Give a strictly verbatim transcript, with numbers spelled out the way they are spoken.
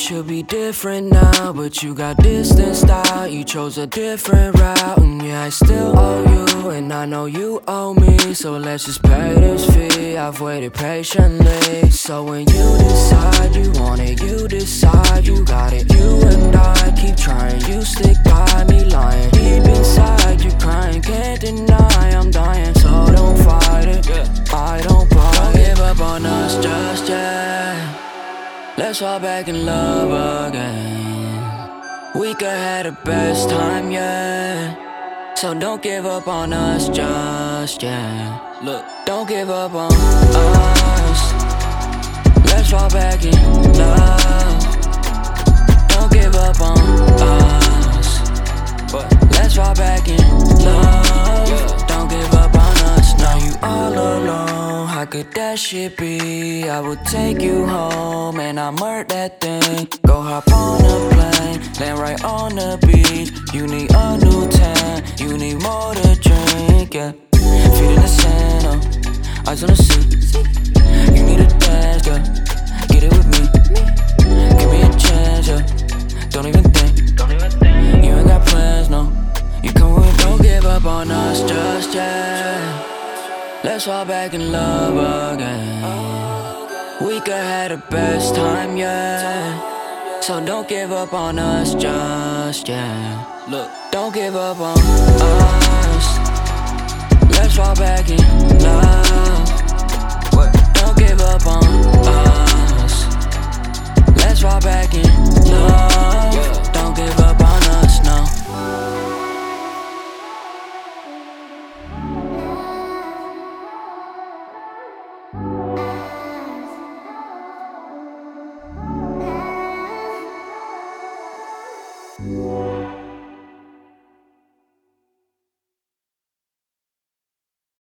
should be different now, but you got distance style. You chose a different route, and yeah, I still owe you, and I know you owe me. So let's just pay this fee. I've waited patiently. So when you decide you want it, you decide you got it. You and I keep trying, you stick by me lying. Deep inside you crying, can't deny I'm dying. So don't fight it, I don't buy it. Don't give up on us just yet. Let's fall back in love again. We could have the best time yet. So don't give up on us just yet. Look, don't give up on us. Let's fall back in love. Don't give up on us, but let's fall back in love. Don't give up on us. Now you all alone. How could that shit be? I will take you home and I murder that thing. Go hop on a plane, land right on the beach. You need a new tan, you need more to drink, yeah. Feet in the sand, oh, eyes on the sea. You need a dance, girl, get it with me. Give me a chance, yeah. Don't even think, don't even think. You ain't got plans, no. You come with me. Don't give up on us just yet. Let's fall back in love again. We could have the best time yet. So don't give up on us just yet. Look, don't give up on us. Let's fall back in love. What? Don't give up on us. Let's fall back in love. Don't give up on us, no. Yeah.